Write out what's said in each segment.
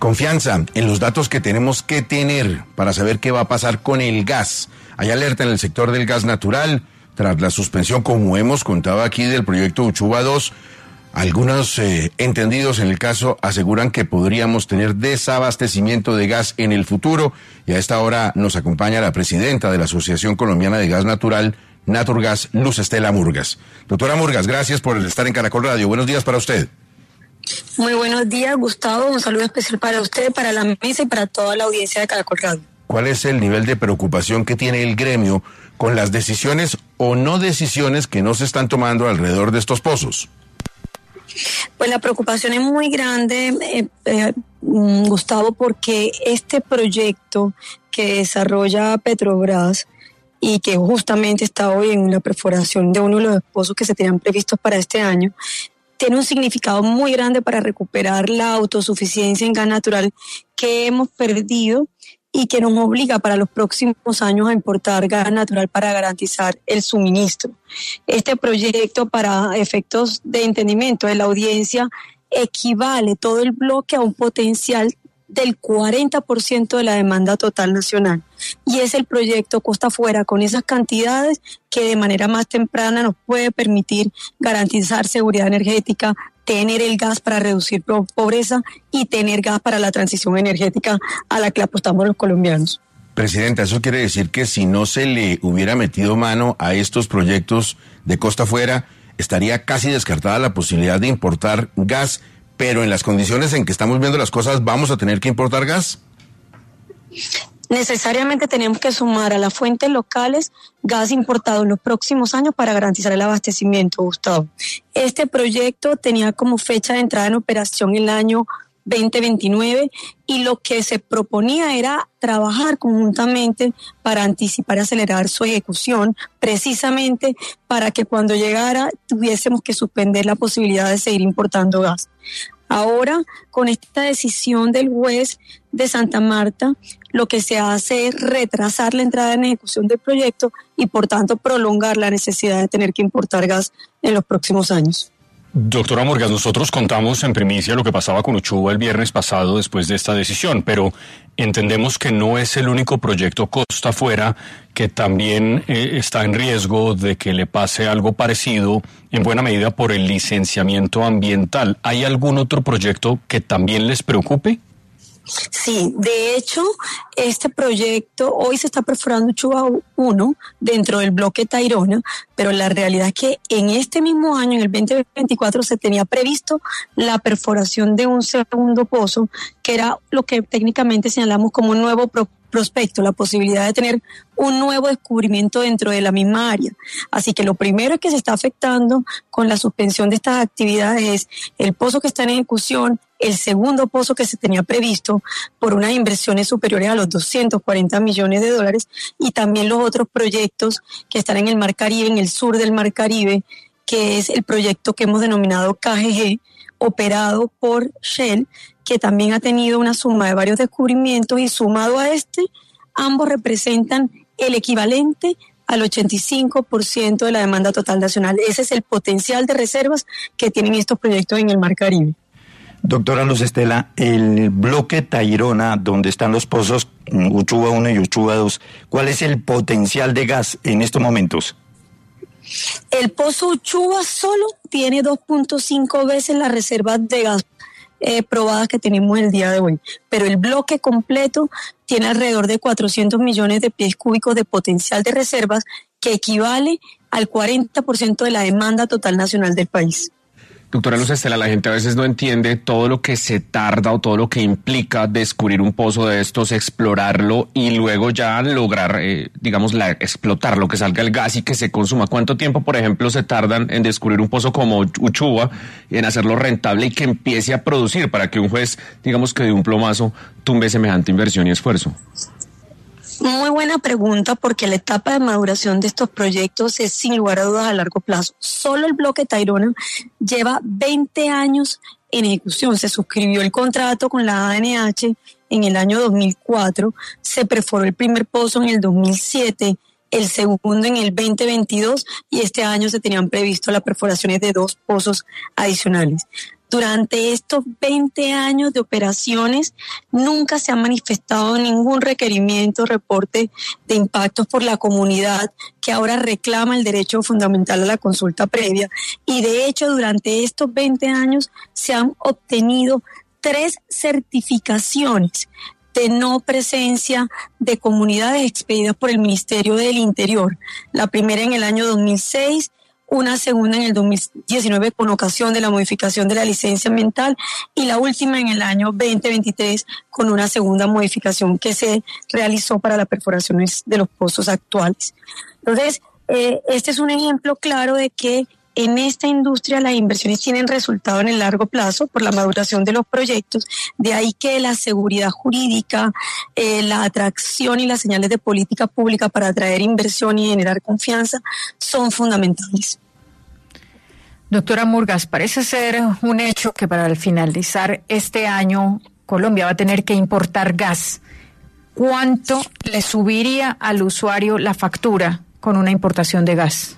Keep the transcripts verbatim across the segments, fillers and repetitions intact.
Confianza en los datos que tenemos que tener para saber qué va a pasar con el gas. Hay alerta en el sector del gas natural tras la suspensión, como hemos contado aquí, del proyecto Uchuva dos. Algunos eh, entendidos en el caso aseguran que podríamos tener desabastecimiento de gas en el futuro, y a esta hora nos acompaña la presidenta de la Asociación Colombiana de Gas Natural, Naturgas, Luz Estela Murgas. Doctora Murgas, gracias por estar en Caracol Radio. Buenos días para usted. Muy buenos días, Gustavo. Un saludo especial para usted, para la mesa y para toda la audiencia de Caracol Radio. ¿Cuál es el nivel de preocupación que tiene el gremio con las decisiones o no decisiones que no se están tomando alrededor de estos pozos? Pues la preocupación es muy grande, eh, eh, Gustavo, porque este proyecto que desarrolla Petrobras y que justamente está hoy en la perforación de uno de los pozos que se tenían previstos para este año, tiene un significado muy grande para recuperar la autosuficiencia en gas natural que hemos perdido y que nos obliga para los próximos años a importar gas natural para garantizar el suministro. Este proyecto, para efectos de entendimiento de la audiencia, equivale todo el bloque a un potencial del cuarenta por ciento de la demanda total nacional. Y es el proyecto Costa Afuera, con esas cantidades, que de manera más temprana nos puede permitir garantizar seguridad energética, tener el gas para reducir pobreza y tener gas para la transición energética a la que apostamos los colombianos. Presidenta, eso quiere decir que si no se le hubiera metido mano a estos proyectos de Costa Afuera, estaría casi descartada la posibilidad de importar gas, pero en las condiciones en que estamos viendo las cosas, ¿vamos a tener que importar gas? Necesariamente tenemos que sumar a las fuentes locales gas importado en los próximos años para garantizar el abastecimiento, Gustavo. Este proyecto tenía como fecha de entrada en operación el año veinte veintinueve y lo que se proponía era trabajar conjuntamente para anticipar y acelerar su ejecución, precisamente para que cuando llegara tuviésemos que suspender la posibilidad de seguir importando gas. Ahora, con esta decisión del juez de Santa Marta, lo que se hace es retrasar la entrada en ejecución del proyecto y, por tanto, prolongar la necesidad de tener que importar gas en los próximos años. Doctora Murgas, nosotros contamos en primicia lo que pasaba con Uchuva el viernes pasado después de esta decisión, pero entendemos que no es el único proyecto Costa Afuera, que también eh, está en riesgo de que le pase algo parecido, en buena medida por el licenciamiento ambiental. ¿Hay algún otro proyecto que también les preocupe? Sí, de hecho, este proyecto hoy se está perforando Uchuva uno dentro del bloque Tayrona, pero la realidad es que en este mismo año, en el veinte veinticuatro, se tenía previsto la perforación de un segundo pozo, que era lo que técnicamente señalamos como un nuevo pro- prospecto, la posibilidad de tener un nuevo descubrimiento dentro de la misma área. Así que lo primero que se está afectando con la suspensión de estas actividades es el pozo que está en ejecución, el segundo pozo que se tenía previsto por unas inversiones superiores a los doscientos cuarenta millones de dólares, y también los otros proyectos que están en el Mar Caribe, en el sur del Mar Caribe, que es el proyecto que hemos denominado K G G, operado por Shell, que también ha tenido una suma de varios descubrimientos, y sumado a este, ambos representan el equivalente al ochenta y cinco por ciento de la demanda total nacional. Ese es el potencial de reservas que tienen estos proyectos en el Mar Caribe. Doctora Luz Estela, el bloque Tayrona, donde están los pozos Uchuva uno y Uchuva dos, ¿cuál es el potencial de gas en estos momentos? El pozo Uchuva solo tiene dos punto cinco veces las reservas de gas eh, probadas que tenemos el día de hoy, pero el bloque completo tiene alrededor de cuatrocientos millones de pies cúbicos de potencial de reservas, que equivale al cuarenta por ciento de la demanda total nacional del país. Doctora Luz Estela, la gente a veces no entiende todo lo que se tarda o todo lo que implica descubrir un pozo de estos, explorarlo y luego ya lograr, eh, digamos, la, explotarlo, que salga el gas y que se consuma. ¿Cuánto tiempo, por ejemplo, se tardan en descubrir un pozo como Uchuva, en hacerlo rentable y que empiece a producir para que un juez, digamos, que de un plomazo tumbe semejante inversión y esfuerzo? Muy buena pregunta, porque la etapa de maduración de estos proyectos es sin lugar a dudas a largo plazo. Solo el bloque Tayrona lleva veinte años en ejecución. Se suscribió el contrato con la A N H en el año dos mil cuatro, se perforó el primer pozo en el dos mil siete, el segundo en el veinte veintidós, y este año se tenían previsto las perforaciones de dos pozos adicionales. Durante estos veinte años de operaciones nunca se ha manifestado ningún requerimiento, reporte de impactos por la comunidad que ahora reclama el derecho fundamental a la consulta previa. Y de hecho, durante estos veinte años se han obtenido tres certificaciones de no presencia de comunidades expedidas por el Ministerio del Interior. La primera en el año dos mil seis, una segunda en el dos mil diecinueve con ocasión de la modificación de la licencia ambiental y la última en el año veinte veintitrés con una segunda modificación que se realizó para las perforaciones de los pozos actuales. Entonces, eh, este es un ejemplo claro de que en esta industria las inversiones tienen resultado en el largo plazo por la maduración de los proyectos, de ahí que la seguridad jurídica, eh, la atracción y las señales de política pública para atraer inversión y generar confianza son fundamentales. Doctora Murgas, parece ser un hecho que para finalizar este año Colombia va a tener que importar gas. ¿Cuánto le subiría al usuario la factura con una importación de gas?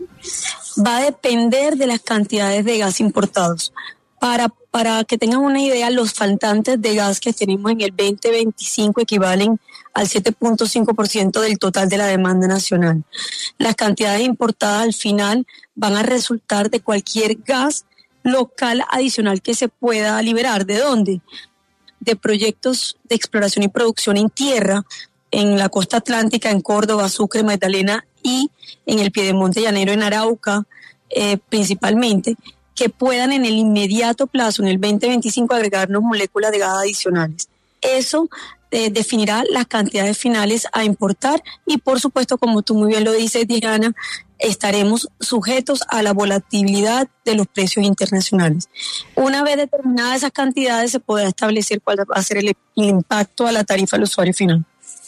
Va a depender de las cantidades de gas importados. Para, para que tengan una idea, los faltantes de gas que tenemos en el veinte veinticinco equivalen al siete punto cinco por ciento del total de la demanda nacional. Las cantidades importadas al final van a resultar de cualquier gas local adicional que se pueda liberar. ¿De dónde? De proyectos de exploración y producción en tierra, en la costa atlántica, en Córdoba, Sucre, Magdalena y en el Piedemonte Llanero, en Arauca, eh, principalmente, que puedan en el inmediato plazo, en el veinte veinticinco, agregarnos moléculas de gas adicionales. Eso eh, definirá las cantidades finales a importar y, por supuesto, como tú muy bien lo dices, Diana, estaremos sujetos a la volatilidad de los precios internacionales. Una vez determinadas esas cantidades, se podrá establecer cuál va a ser el, el impacto a la tarifa del usuario final.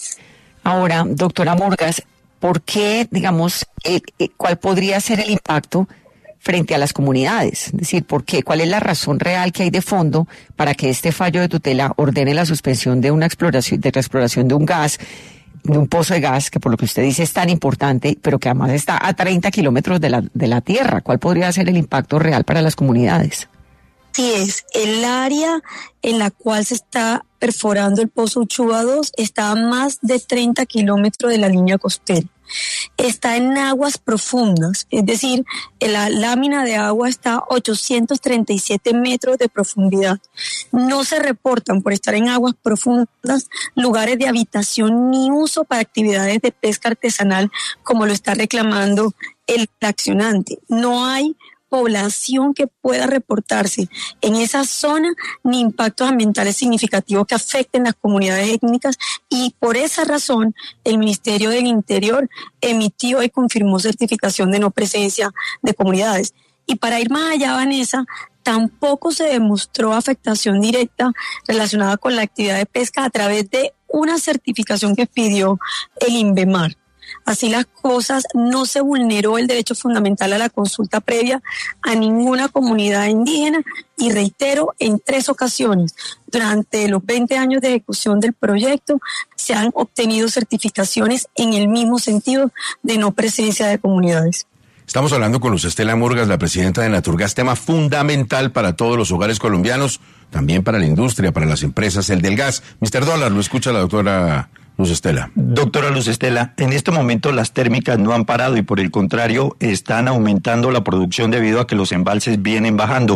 Ahora, doctora Murgas, ¿por qué, digamos, eh, eh, cuál podría ser el impacto frente a las comunidades? Es decir, ¿por qué? ¿Cuál es la razón real que hay de fondo para que este fallo de tutela ordene la suspensión de una exploración, de la exploración de un gas, de un pozo de gas, que por lo que usted dice es tan importante, pero que además está a treinta kilómetros de la, de la tierra? ¿Cuál podría ser el impacto real para las comunidades? Sí, es el área en la cual se está perforando el pozo Uchuva dos está a más de treinta kilómetros de la línea costera. Está en aguas profundas, es decir, la lámina de agua está a ochocientos treinta y siete metros de profundidad. No se reportan, por estar en aguas profundas, lugares de habitación ni uso para actividades de pesca artesanal, como lo está reclamando el accionante. No hay población que pueda reportarse en esa zona ni impactos ambientales significativos que afecten las comunidades étnicas, y por esa razón el Ministerio del Interior emitió y confirmó certificación de no presencia de comunidades. Y para ir más allá, Vanessa, tampoco se demostró afectación directa relacionada con la actividad de pesca a través de una certificación que pidió el INVEMAR. Así las cosas, no se vulneró el derecho fundamental a la consulta previa a ninguna comunidad indígena, y reitero, en tres ocasiones durante los veinte años de ejecución del proyecto se han obtenido certificaciones en el mismo sentido de no presencia de comunidades. Estamos hablando con Luz Estela Murgas, la presidenta de Naturgas, tema fundamental para todos los hogares colombianos, también para la industria, para las empresas, el del gas. mister Dólar, lo escucha la doctora Luz Estela. Doctora Luz Estela, en este momento las térmicas no han parado y por el contrario están aumentando la producción debido a que los embalses vienen bajando.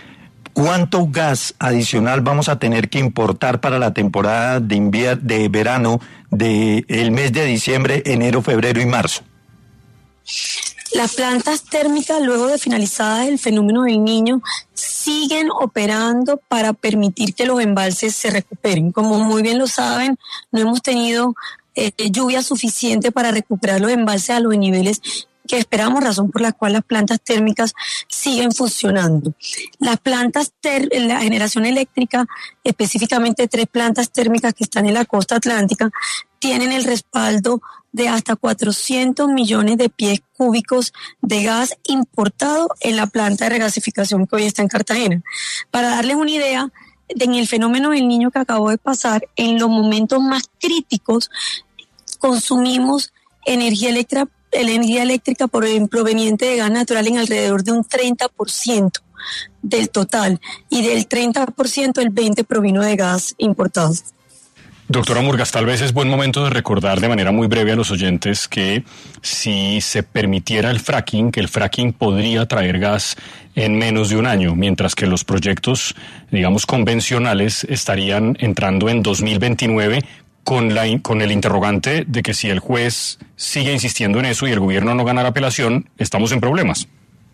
¿Cuánto gas adicional vamos a tener que importar para la temporada de invier- de verano del mes de diciembre, enero, febrero y marzo? Las plantas térmicas, luego de finalizada el fenómeno del Niño, siguen operando para permitir que los embalses se recuperen. Como muy bien lo saben, no hemos tenido eh, lluvia suficiente para recuperar los embalses a los niveles que esperamos, razón por la cual las plantas térmicas siguen funcionando. Las plantas, ter- la generación eléctrica, específicamente tres plantas térmicas que están en la costa atlántica, tienen el respaldo de hasta cuatrocientos millones de pies cúbicos de gas importado en la planta de regasificación que hoy está en Cartagena. Para darles una idea, en el fenómeno del Niño que acabó de pasar, en los momentos más críticos consumimos energía eléctrica, energía eléctrica proveniente de gas natural en alrededor de un treinta por ciento. del total y del treinta por ciento el veinte por ciento provino de gas importado. Doctora Murgas, tal vez es buen momento de recordar de manera muy breve a los oyentes que si se permitiera el fracking, que el fracking podría traer gas en menos de un año, mientras que los proyectos, digamos, convencionales estarían entrando en dos mil veintinueve con, la, con el interrogante de que si el juez sigue insistiendo en eso y el gobierno no gana la apelación, estamos en problemas.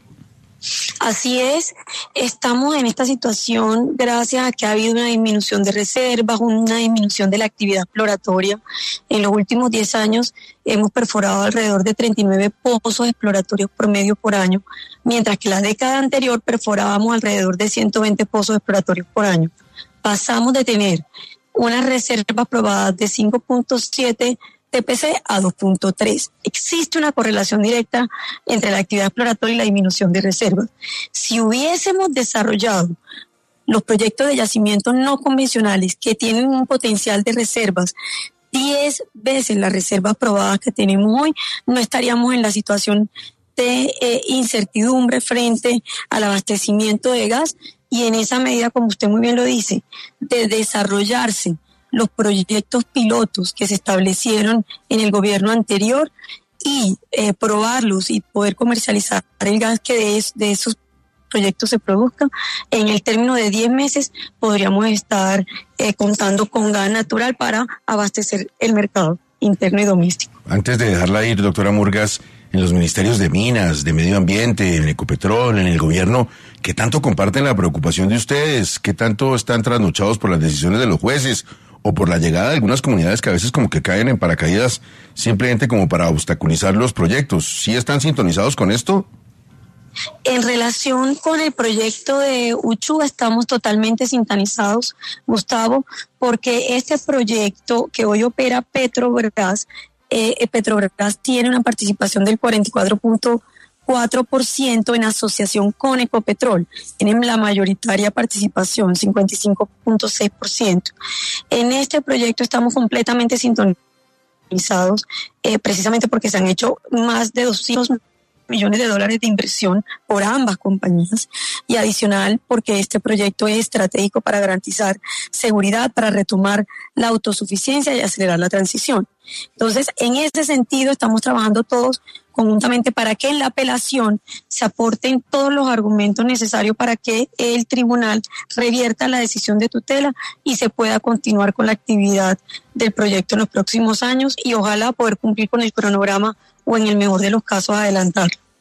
Así es, estamos en esta situación gracias a que ha habido una disminución de reservas, una disminución de la actividad exploratoria. En los últimos diez años hemos perforado alrededor de treinta y nueve pozos exploratorios promedio por año, mientras que la década anterior perforábamos alrededor de ciento veinte pozos exploratorios por año. Pasamos de tener una reserva aprobada de cinco punto siete T P C a dos punto tres. Existe una correlación directa entre la actividad exploratoria y la disminución de reservas. Si hubiésemos desarrollado los proyectos de yacimientos no convencionales que tienen un potencial de reservas diez veces la reserva aprobada que tenemos hoy, no estaríamos en la situación de eh, incertidumbre frente al abastecimiento de gas y en esa medida, como usted muy bien lo dice, de desarrollarse los proyectos pilotos que se establecieron en el gobierno anterior y eh, probarlos y poder comercializar el gas que de, es, de esos proyectos se produzcan, en el término de diez meses podríamos estar eh, contando con gas natural para abastecer el mercado interno y doméstico. Antes de dejarla ir, doctora Murgas, en los ministerios de Minas, de Medio Ambiente, en Ecopetrol, en el gobierno, ¿qué tanto comparten la preocupación de ustedes? ¿Qué tanto están trasnochados por las decisiones de los jueces? O por la llegada de algunas comunidades que a veces como que caen en paracaídas simplemente como para obstaculizar los proyectos. ¿Sí están sintonizados con esto? En relación con el proyecto de Uchuva estamos totalmente sintonizados, Gustavo, porque este proyecto que hoy opera Petrobras, eh, Petrobras tiene una participación del cuarenta y cuatro punto cuatro por ciento en asociación con Ecopetrol. Tienen la mayoritaria participación, cincuenta y cinco punto seis por ciento. En este proyecto estamos completamente sintonizados, eh, precisamente porque se han hecho más de doscientos millones de dólares de inversión por ambas compañías y adicional porque este proyecto es estratégico para garantizar seguridad, para retomar la autosuficiencia y acelerar la transición. Entonces, en ese sentido, estamos trabajando todos conjuntamente para que en la apelación se aporten todos los argumentos necesarios para que el tribunal revierta la decisión de tutela y se pueda continuar con la actividad del proyecto en los próximos años y ojalá poder cumplir con el cronograma o en el mejor de los casos adelantar.